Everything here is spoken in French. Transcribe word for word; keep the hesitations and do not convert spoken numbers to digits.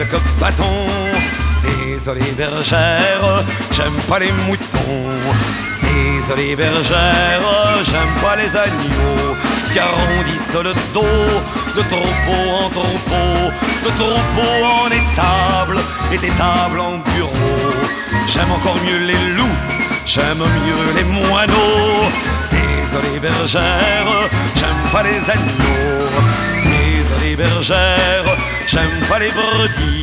quelques bâtons. Désolé bergère, j'aime pas les moutons. Désolé bergère, j'aime pas les agneaux qui arrondissent le dos de troupeau en troupeau, de troupeau en étable et d'étable en bureau. J'aime encore mieux les loups, j'aime mieux les moineaux. Désolé bergère, j'aime pas les agneaux. Désolé bergère, j'aime pas les brebis